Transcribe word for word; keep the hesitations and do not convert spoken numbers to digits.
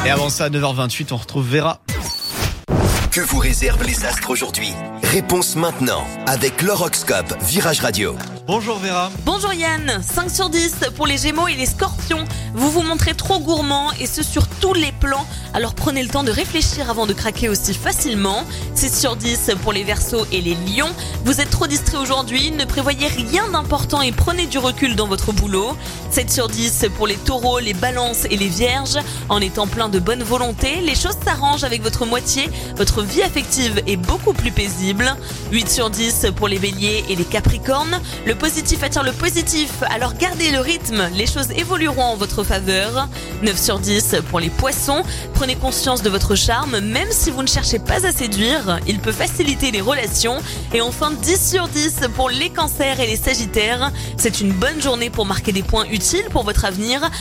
Et avant ça, à neuf heures vingt-huit, on retrouve Vera. Que vous réservent les astres aujourd'hui? Réponse maintenant avec l'horoscope Virage Radio. Bonjour Vera. Bonjour Yann, cinq sur dix pour les Gémeaux et les Scorpions. Vous vous montrez trop gourmand et ce sur tous les plans. Alors prenez le temps de réfléchir avant de craquer aussi facilement. six sur dix pour les Verseaux et les Lions. Vous êtes trop distraits aujourd'hui, ne prévoyez rien d'important et prenez du recul dans votre boulot. sept sur dix pour les Taureaux, les Balances et les Vierges. En étant plein de bonne volonté, les choses s'arrangent avec votre moitié. Votre vie affective est beaucoup plus paisible. huit sur dix pour les Béliers et les Capricornes. Le positif attire le positif, alors gardez le rythme, les choses évolueront en votre faveur. neuf sur dix pour les Poissons. Prenez conscience de votre charme, même si vous ne cherchez pas à séduire, il peut faciliter les relations. Et enfin dix sur dix pour les Cancers et les Sagittaires. C'est une bonne journée pour marquer des points utiles pour votre avenir.